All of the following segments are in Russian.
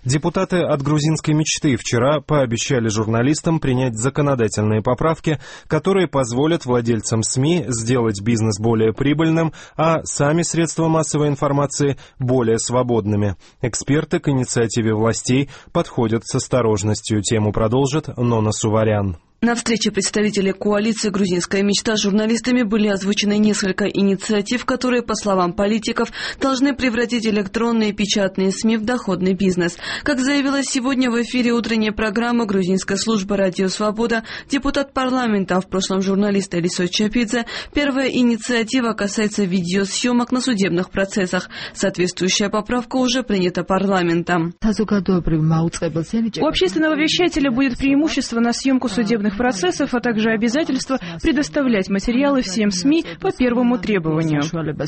Депутаты от грузинской мечты вчера пообещали журналистам принять законодательные поправки, которые позволят владельцам СМИ сделать бизнес более прибыльным, а сами средства массовой информации более свободными. Эксперты к инициативе властей подходят с осторожностью. Тему продолжит Нона Суварян. На встрече представителей коалиции «Грузинская мечта» с журналистами были озвучены несколько инициатив, которые, по словам политиков, должны превратить электронные и печатные СМИ в доходный бизнес. Как заявила сегодня в эфире утренней программы грузинской службы «Радио Свобода» депутат парламента, а в прошлом журналист Элисо Чапидзе, первая инициатива касается видеосъемок на судебных процессах. Соответствующая поправка уже принята парламентом. У общественного вещателя будет преимущество на съемку судебных процессов, а также обязательство предоставлять материалы всем СМИ по первому требованию.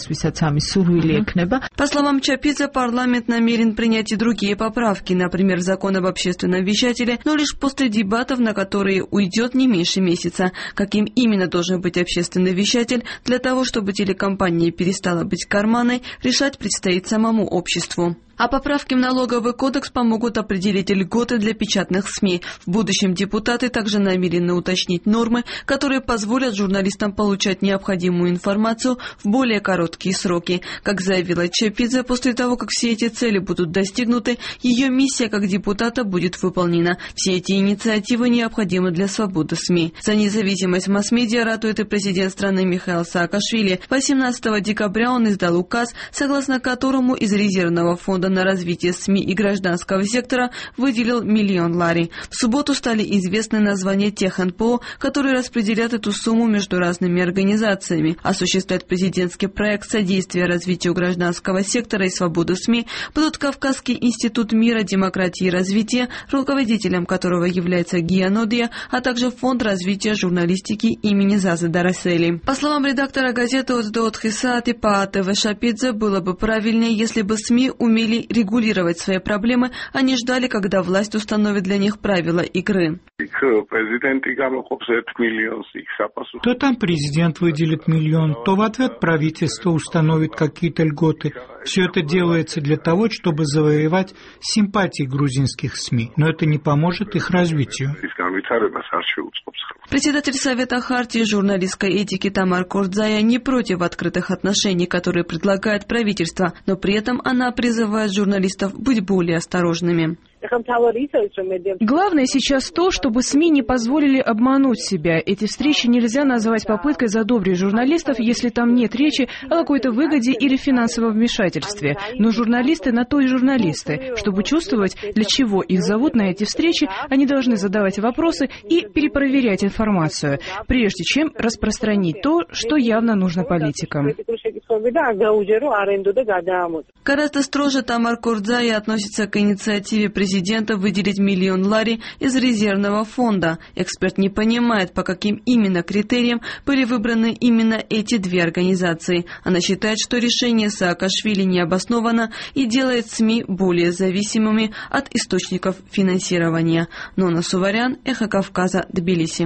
По словам Чапидзе, парламент намерен принять и другие поправки, например, закон об общественном вещателе, но лишь после дебатов, на которые уйдет не меньше месяца. Каким именно должен быть общественный вещатель, для того, чтобы телекомпания перестала быть карманной, решать предстоит самому обществу. А поправки в налоговый кодекс помогут определить льготы для печатных СМИ. В будущем депутаты также намерены уточнить нормы, которые позволят журналистам получать необходимую информацию в более короткие сроки. Как заявила Чапидзе, после того, как все эти цели будут достигнуты, ее миссия как депутата будет выполнена. Все эти инициативы необходимы для свободы СМИ. За независимость масс-медиа ратует и президент страны Михаил Саакашвили. 18 декабря он издал указ, согласно которому из резервного фонда на развитие СМИ и гражданского сектора выделил $1 миллион. В субботу стали известны названия тех НПО, которые распределят эту сумму между разными организациями. Осуществлять президентский проект содействия развитию гражданского сектора и свободы СМИ будут Кавказский институт мира, демократии и развития, руководителем которого является Гия Нодия, а также Фонд развития журналистики имени Зазы Дарасели. По словам редактора газеты «Оздоот Хисаати» по ТВ Шапидзе, было бы правильнее, если бы СМИ умели регулировать свои проблемы, а не ждали, когда власть установит для них правила игры. То там президент выделит $1 миллион, то в ответ правительство установит какие-то льготы. Все это делается для того, чтобы завоевать симпатии грузинских СМИ, но это не поможет их развитию. Председатель Совета Хартии журналистской этики Тамар Кордзая не против открытых отношений, которые предлагает правительство, но при этом она призывает журналистов быть более осторожными. Главное сейчас то, чтобы СМИ не позволили обмануть себя. Эти встречи нельзя назвать попыткой задобрить журналистов, если там нет речи о какой-то выгоде или финансовом вмешательстве. Но журналисты на то и журналисты. Чтобы чувствовать, для чего их зовут на эти встречи, они должны задавать вопросы и перепроверять информацию, прежде чем распространить то, что явно нужно политикам. Гораздо строже Тамар Кордзая относится к инициативе президента выделить $1 миллион из резервного фонда. Эксперт не понимает, по каким именно критериям были выбраны именно эти две организации. Она считает, что решение Саакашвили не обосновано и делает СМИ более зависимыми от источников финансирования. Нона Суварян, Эхо Кавказа, Тбилиси.